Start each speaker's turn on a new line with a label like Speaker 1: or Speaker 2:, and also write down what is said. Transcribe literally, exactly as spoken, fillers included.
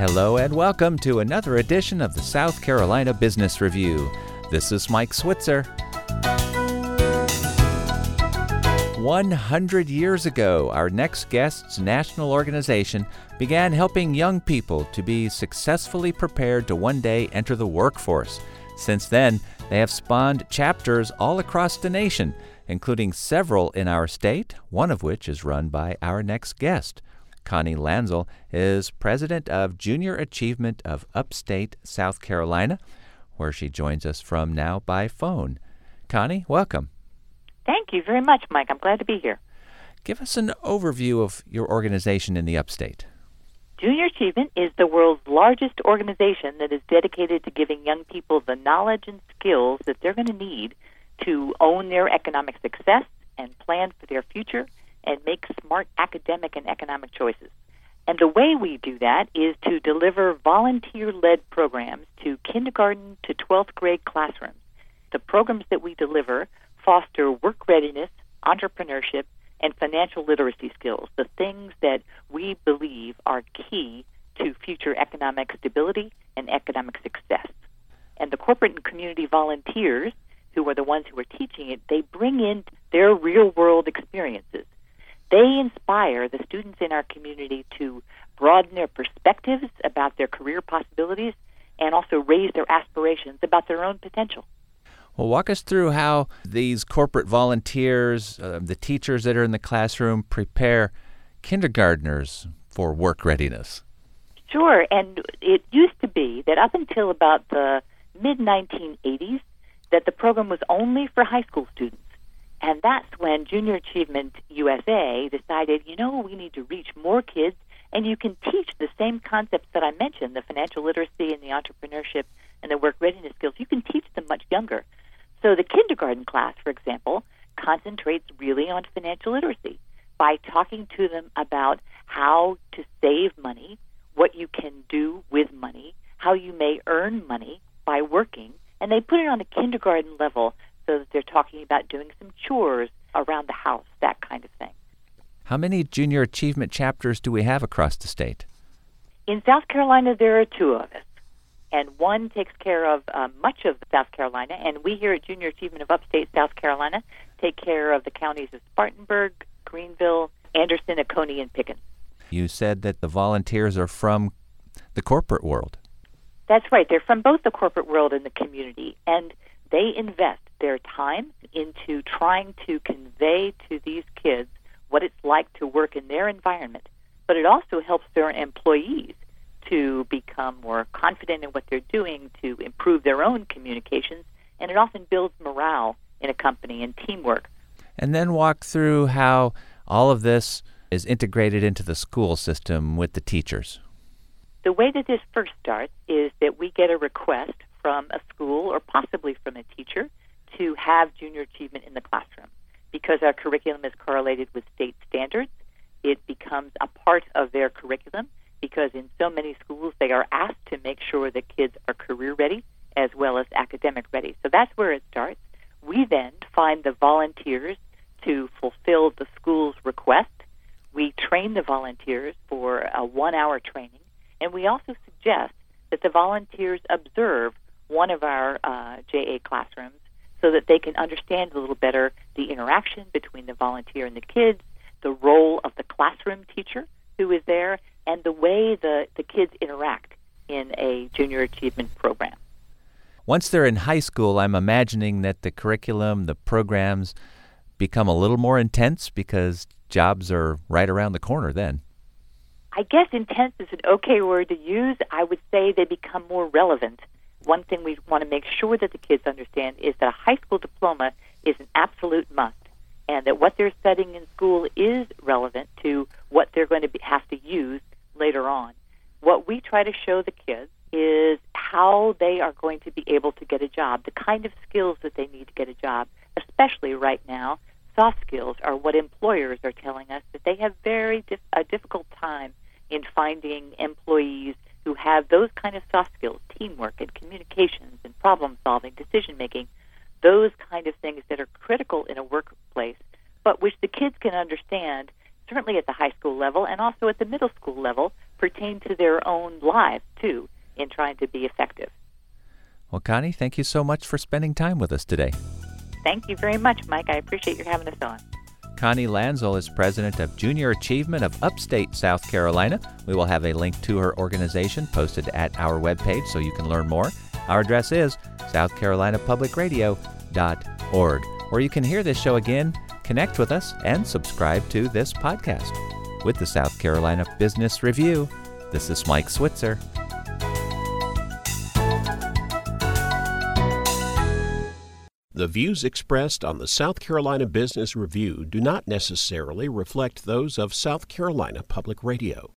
Speaker 1: Hello and welcome to another edition of the South Carolina Business Review. This is Mike Switzer. one hundred years ago, our next guest's national organization began helping young people to be successfully prepared to one day enter the workforce. Since then, they have spawned chapters all across the nation, including several in our state, one of which is run by our next guest. Connie Lanzel is president of Junior Achievement of Upstate South Carolina, where she joins us from now by phone. Connie, welcome.
Speaker 2: Thank you very much, Mike. I'm glad to be here.
Speaker 1: Give us an overview of your organization in the upstate.
Speaker 2: Junior Achievement is the world's largest organization that is dedicated to giving young people the knowledge and skills that they're going to need to own their economic success and plan for their future and make smart academic and economic choices. And the way we do that is to deliver volunteer-led programs to kindergarten to twelfth grade classrooms. The programs that we deliver foster work readiness, entrepreneurship, and financial literacy skills, the things that we believe are key to future economic stability and economic success. And the corporate and community volunteers, who are the ones who are teaching it, they bring in their real-world experiences. They inspire the students in our community to broaden their perspectives about their career possibilities and also raise their aspirations about their own potential.
Speaker 1: Well, walk us through how these corporate volunteers, uh, the teachers that are in the classroom, prepare kindergartners for work readiness.
Speaker 2: Sure, and it used to be that up until about the mid nineteen eighties, that the program was only for high school students. And that's when Junior Achievement U S A decided, you know, we need to reach more kids, and you can teach the same concepts that I mentioned, the financial literacy and the entrepreneurship and the work readiness skills. You can teach them much younger. So the kindergarten class, for example, concentrates really on financial literacy by talking to them about how to save money, what you can do with money, how you may earn money by working, and they put it on a kindergarten level so that they're talking about doing some chores around the house, that kind of thing.
Speaker 1: How many Junior Achievement chapters do we have across the state?
Speaker 2: In South Carolina, there are two of us, and one takes care of uh, much of South Carolina, and we here at Junior Achievement of Upstate South Carolina take care of the counties of Spartanburg, Greenville, Anderson, Oconee, and Pickens.
Speaker 1: You said that the volunteers are from the corporate world.
Speaker 2: That's right. They're from both the corporate world and the community, and they invest their time into trying to convey to these kids what it's like to work in their environment. But it also helps their employees to become more confident in what they're doing, to improve their own communications, and it often builds morale in a company and teamwork.
Speaker 1: And then walk through how all of this is integrated into the school system with the teachers.
Speaker 2: The way that this first starts is that we get a request from a school or possibly from a teacher to have Junior Achievement in the classroom. Because our curriculum is correlated with state standards, it becomes a part of their curriculum because in so many schools they are asked to make sure that kids are career ready as well as academic ready. So that's where it starts. We then find the volunteers to fulfill the school's request. We train the volunteers for a one-hour training, and we also suggest that the volunteers observe one of our uh, J A classrooms so that they can understand a little better the interaction between the volunteer and the kids, the role of the classroom teacher who is there, and the way the, the kids interact in a Junior Achievement program.
Speaker 1: Once they're in high school, I'm imagining that the curriculum, the programs become a little more intense because jobs are right around the corner then.
Speaker 2: I guess intense is an okay word to use. I would say they become more relevant. One thing we want to make sure that the kids understand is that a high school diploma is an absolute must, and that what they're studying in school is relevant to what they're going to be, have to use later on. What we try to show the kids is how they are going to be able to get a job, the kind of skills that they need to get a job, especially right now. Soft skills are what employers are telling us that they have very dif- a difficult time in finding employees who have those kind of soft skills, teamwork and communications and problem-solving, decision-making, those kind of things that are critical in a workplace, but which the kids can understand certainly at the high school level and also at the middle school level, pertain to their own lives, too, in trying to be effective.
Speaker 1: Well, Connie, thank you so much for spending time with us today.
Speaker 2: Thank you very much, Mike. I appreciate your having us on.
Speaker 1: Connie Lanzel is president of Junior Achievement of Upstate South Carolina. We will have a link to her organization posted at our webpage so you can learn more. Our address is south carolina public radio dot org, where you can hear this show again, connect with us, and subscribe to this podcast. With the South Carolina Business Review, this is Mike Switzer.
Speaker 3: The views expressed on the South Carolina Business Review do not necessarily reflect those of South Carolina Public Radio.